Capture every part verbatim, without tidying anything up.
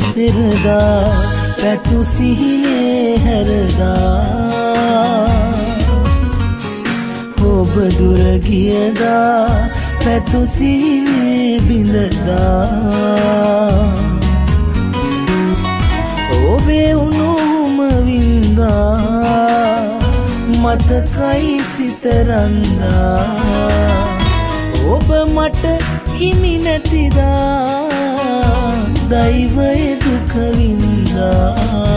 පෙරදා පැතු සිහිනේ හැරදා ඔබ දුර ගියදා පැතු සිහිනේ බිඳදා ඔබේ උණුම වින්දා මතකයි සිත රන්දා ඔබ මට හිමි නැතිදා දෛවය දුක වින්දා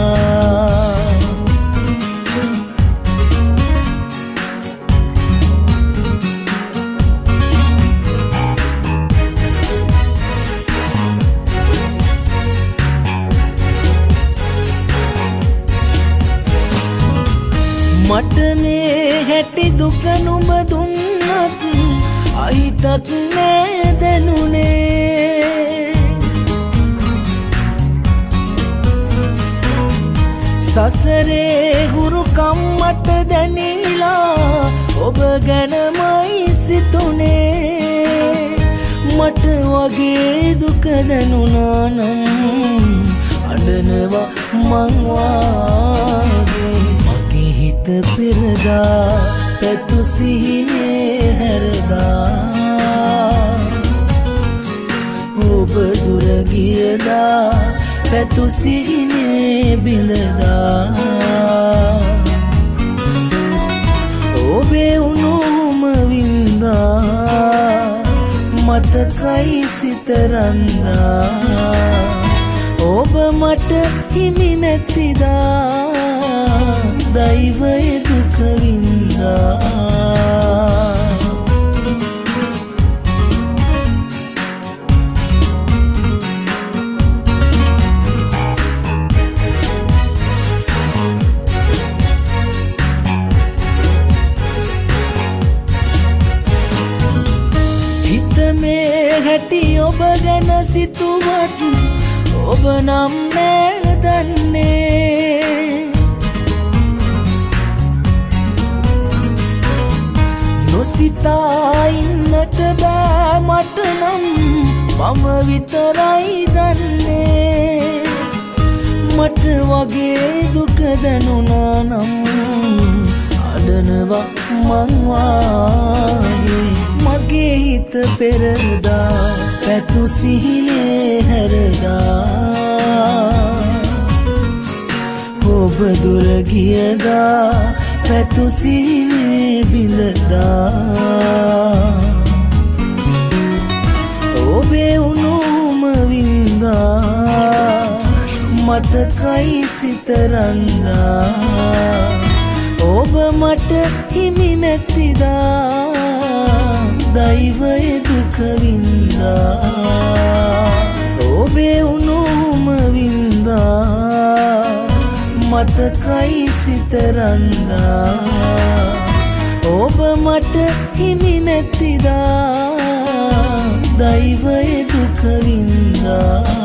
මට මේ හැටි දුක නුඹ දුන්නත් අහිතක් නෑ දැනුනේ සසරේ හුරුකම් මට දැනීලා ඔබ ගැනමයි සිතුනේ මට වගේ දුක දැනුණා නම් අඬනවා මං වාගේ මගේ හිත පෙරදා පැතු සිහිනේ හැරදා ඔබ දුර ගියදා පැතු සිහිනේ බිඳදා ඔබේ උණුම වින්දා මතකයි සිත රන්දා ඔබ මට හිමි නැතිදා දෛවය දුක වින්දා හිත මේ හැටි ඔබ ගැන සිතුවත් ඔබ නම් නෑ දන්නේ නොසිතා ඉන්නට බෑ මට නම් මම විතරයි දන්නේ මට වගේ දුක දැනුණා නම් අඬනවා මං වාගේ මගේ හිත පෙරදා පැතු සිහිනේ හැරදා ඔබ දුර ගියදා පැතු සිහිනේ බිඳදා ඔබේ උණුම වින්දා මතකයි සිත රන්දා ඔබ මට හිමි නැතිදා දෛවය දුක වින්දා ඔබේ උණුම වින්දා මතකයි සිත රන්දා ඔබ මට හිමි නැතිදා දෛවය දුක වින්දා